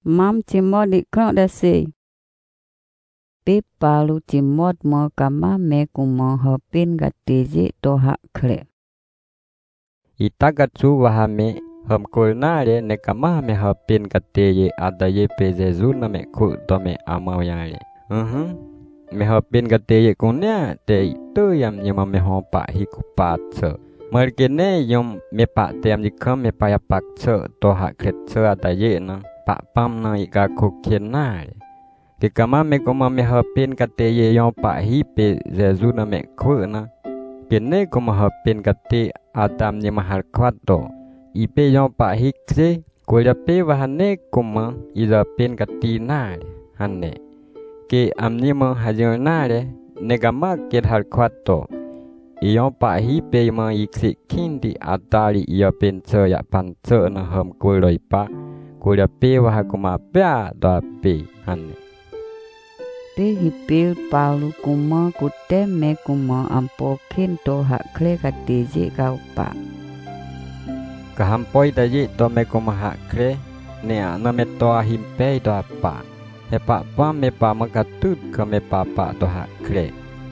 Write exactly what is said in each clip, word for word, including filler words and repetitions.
Mam chimot di krong da se. Pe palu chimot mo kama me kumo hopin gatiji to hak kle. Itagachu wahame hom kulnare ne kama me hopin gatiji adaye pe Jesu na me ku to me amawyale. Mhm. Me hopin gatiji kunya te tu yam nyama me hopa hi kupat se. Merkene yom me pa tem dikam me pa yapak se to hak klet se adaye na. Pak pam na ika kukien na le. Ke kama me koma me hapin kate ye yon pak hi pe Jesu na me ku na. Kene koma hapin kate Adam ni mahal kwat to. Ipe yon pak hi kse kuya pe wahane koma ila pin kati na le. Hane. Ke amni mo hajar na le. Negama ket hal kwat to. Yon pak hi pe ma ikse kindi atari iya pin se ya pan se na ham kuloi pa. Kuda pe wah kuma pia da pe hane. Pe hipil palu kuma kute me kuma ampo kinto hak kle katiji kau pa. Kahampoi daji to me kuma hak kle ne ana me to himpe da pa. He pa pa me pa makatut ka me pa pa to hak kle.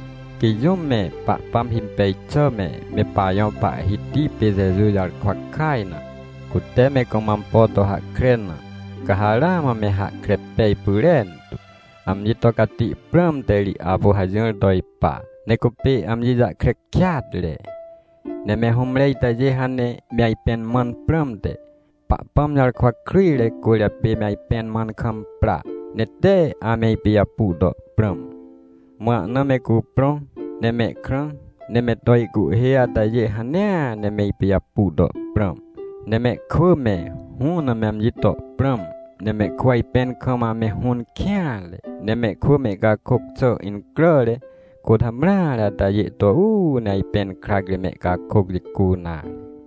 Ki yum me pa pam himpe che me me pa yon pa hiti pe Jesu yal kwak kai na. Kute me komampo to hak kren kahala ma me hak krep pe puren tu amji to kati pram teli abu hajar doi pa ne kupe amji da krek kyat le ne me humrei ta je hane me ai pen man pram te pa pam yal kwa kri le kuya pe me ai pen man kam pra ne te ame pe apu do pram ma na me ku prom ne me kran ne me doi ku he ta je hane ne me pe apu do pram ne me khu me hun na mem yito pram ne me khoi pen khama me hun kya le ne me khu me ga khok cho in kro le ko thamra la ta ye to u nai pen krak le me ga khok li ku na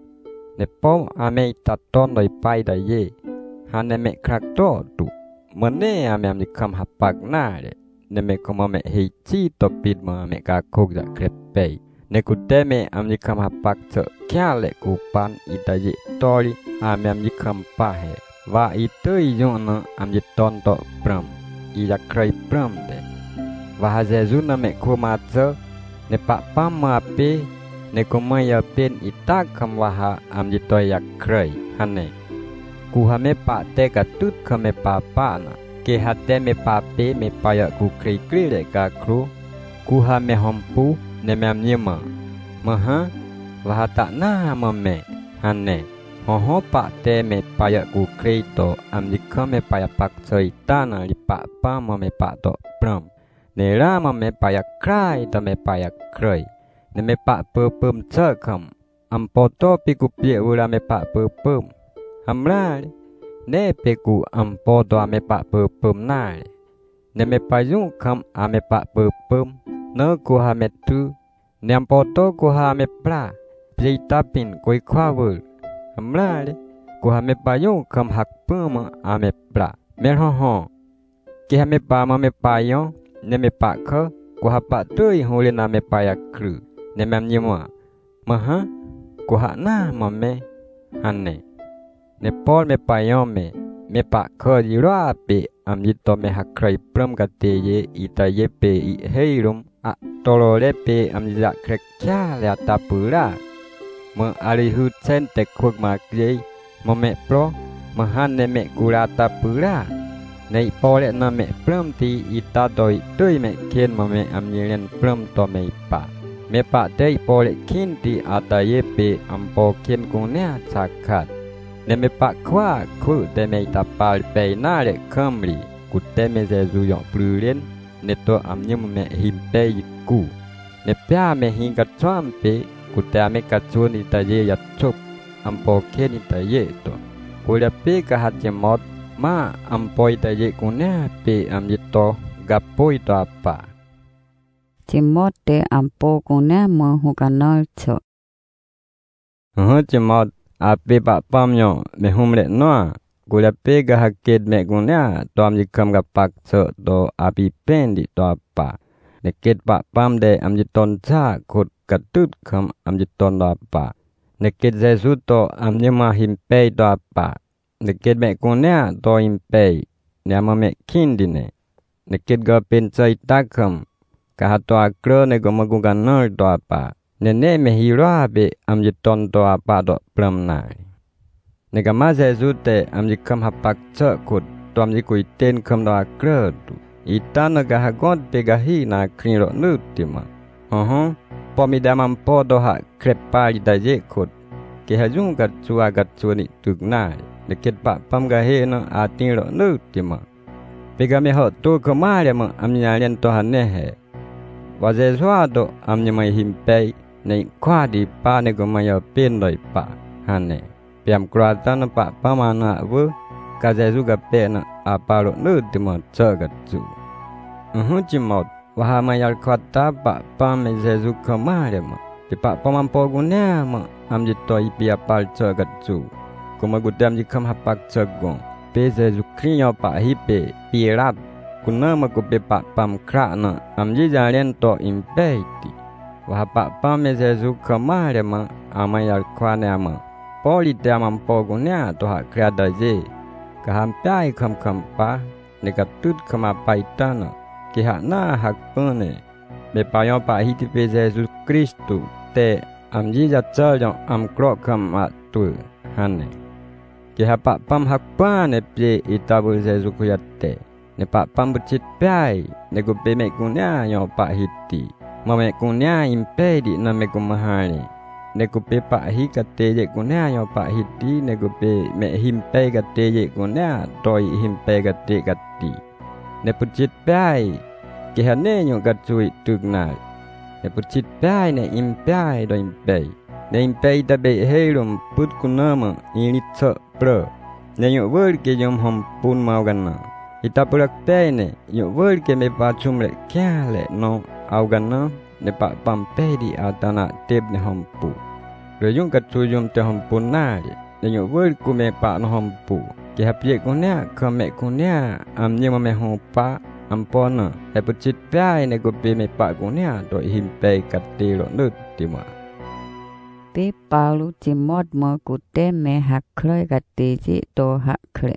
ne pom ame ta ton doi pai da ye han ne me krak to tu mane ame ni kham hapak na le ne me khama me he chi to pit ma me ga khok ja krep pe ne kute me amni kham hapak cho kya le ku pan itaji tori ame amni kham pa he wa itoi yon na amni ton to pram i ya krai pram de wa ha Jesu na me khu ma cho ne pa pa ma pe ne ko ma ya pen ita kham wa ha amni to ya krai hane ku ha me pa te ka tut kham me pa pa na ke ha te me pa pe me pa ya ku kri kri le ka kru ku ha me hom pu ne me amni ma ma ha wa ta na ma me hane ho ho pa te me pa ya ku kri to amni kham me pa ya pak choi ta na li pa pa ma me pa to pram ne ra ma me pa ya krai to me pa ya krai ne me pa pu pum cha kham am po to pi ku pie u la me pa pu pum ham ra ne pe ku am po to me pa pu pum na ne me pa yu kham a me pa pu pum no ku ha me tu nem po to ku ha me pra pi ta pin koi khwa vu ham ra ku ha me pa yu kham hak pum a me pra me ho ho ki ha me pa ma me pa yo ne me pa kho ku ha pa tu hu le na me pa ya kru ne mem nyi ma ma ha ku ha na ma me han ne ne pol me pa yo me me pa kho ji ra pe am yi to me hak krai pram ka te ye i ta ye pe i hei rum a to lo le pe am yi ja krek cha le ta pu ra mo ali hu chen te khuk ma kye mo me pro ma han ne me ku ra ta pu ra nei po le na me pram ti i ta doi tui me kien ma me am yi len pram to me pa me pa dei po le kin ti a ta ye pe am po kien ku ne cha khat ne me pa khwa khu te me ta pa pe na le khamri ku te me Jesu yo pru len ne to am nyum me him pe ku ne pya me hin ka cham pe ku te me ka chun i ta ye ya chup am po kien i ta ye to ku le pe ka ha che mot ma am po i ta ye ku ne pe am ye to ga po i ta pa Chimote ampo kuna mo hukanol cho. ho che mot a pe pa pam yo me hum le no ku le pe ga ha ket me ku ne to am ye kham ga pak cho to a pi pen di to pa ne ket pa pam de am ye ton cha khut ka tut kham am ye ton da pa ne ket Jesu to am ye ma him pe da pa ne ket me ku ne to him pe ne ama me kindine ne kit ga pen chai takam ka hatwa kro ne go magungan nol to apa ne ne me hira be am jiton to apa do pram nai ne ga ma je zu te am jikam hapak cha kut to am jikui ten kam do kro tu itana ga hagot pe ga hi na krin ro nu ti ma ho ho po mi da mam po do ha krep pa da je kut ke ha jung ga chua ga chuni tuk nai ne kit pa pam ga he no a tin ro nu ti ma pe ga me ho to ko ma le ma am nya len to ha ne he wa je swa do am nya mai him pe nei kwa di pa ne go ma yo pin doi pa han ne piam kra ta na pa pa ma na vu ka je su ga pe na a pa ro nu ti ma cha ga chu hu chi mo wa ha ma yal kwa ta pa pa me je su ko ma le ma ti pa pa man po gu ne ma am ji to i pi a pa cha ga chu ko ma gu dam ji kham ha pak cha go pe je su kri yo pa hi pe pi rat ku na ma ku pe pa pam kra na am ji ja len to im pe ti wa pa pa me je su ko ma le ma a ma yal kwa ne ma po li ta man po gu ne to ha kra da je ka ham pai kham kham pa ne ka tut khama pai ta na ki ha na hak pa ne be pa yo pa hi ti pe Jesus Kristu te am ji ja cha yo am kro kham ma tu han ne ki ha pa pam hak pa ne pe ita bu Jesus ku ya te ne pa pam bu chit pai ne ku pe me ku nya yo pa hi ti ma me ku nya im pe di na me ku ma ha ni ne ku pe pa hi ka te je ku nya yo pa hi ti ne ku pe me him pe ka te je ku nya toi him pe ka te ka ti ne pu chit pai ki ha ne yo ka chui tuk na ne pu chit pai ne im pai do im pe ne im pe ta be he rum put ku na ma i li cha pro ne yo wor ke yom hom pun mau gan na ita purak pe ne yo wor ke me pa chum le kya le no au gan na ne pa pam pe di atana tep ne hom pu re yung ka chu yum te hom pun na ne yo wor ku me pa no hom pu ki ha pye ku nya kha me ku nya am nye ma me ho pa am po na e pu chit pai ne ku pe me pa ku nya do him pe ka te ro nu ti ma pe pa lu ti mod mo ku te me hak kloi ka te ji to hak kle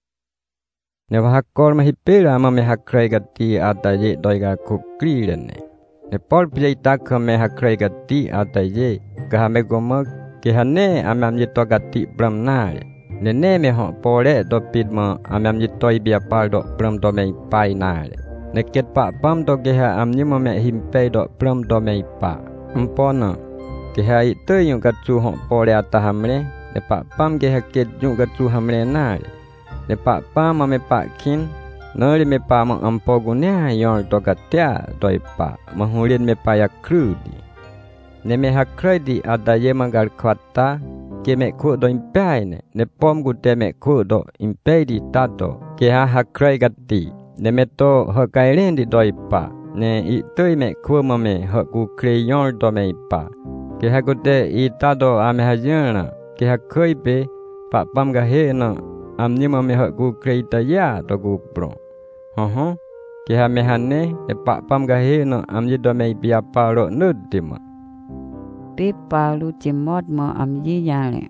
ne wa hak kol ma hi pe ra ma me hak kloi ka ti ata je doi ga ku kri le ne ne pol pye ta kha me hak kloi ka ti ata je ka ha me go ma ki ha ne am am ji to ka ti pram na ne ne me ho po le do pit ma am am ji toi bia pal do pram do me pai na ne ket pa pam do ke ha am ni ma me him pe do pram do me pa am po na ke ha i te yu ka chu ho po le ata ham le ne pa pam ke ha ket yu ka chu ham le na ne pa pa ma me pa kin no le me pa ma am po gu ne yo to ka tia doi pa ma hu len me pa ya kru di ne me ha krai di ada ye ma gar khwata ke me khu do impai ne ne pom gu te me khu do impai di ta do ke ha ha krai ga ti ne me to ha kai len di doi pa ne i toi me khu ma me ha gu kre yon do me pa ke ha gu te i ta do a me ha jena ke ha khoi pe pa pam ga he na am ni ma me ha gu kre ta ya do gu pro ho ho ke ha me ha ne e pa pam ga he na am ji do me bia pa ro nu ti ma pe pa lu ti mod mo am ji ya le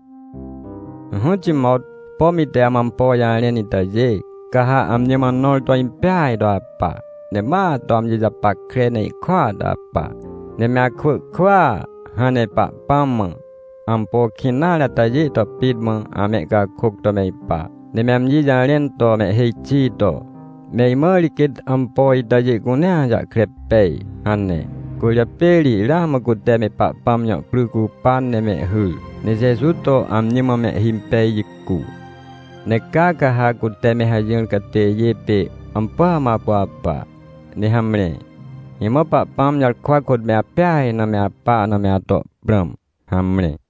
hu chi mod po mi te am po ya le ni ta je ka ha am ni ma nol to im pai do pa ne ma to am ji ja pa kre nei khwa da pa ne ma khu khwa ha ne pa pam am po khin na la ta je to pit ma a me ka khuk to me pa ne mem ji ja len to me he chi to me ma li kit am po i ta je ku na ja kre pe han ne ku ya pe li la ma ku te me pa pam yo kru ku pan ne me hu ne je su to am ni ma me him pe yi ku ne ka ka ha ku te me ha yin ka te ye pe am pa ma pa pa ne ham ne hi ma pa pam ya khwa ku me a pa na me a pa na me a to bram ham ne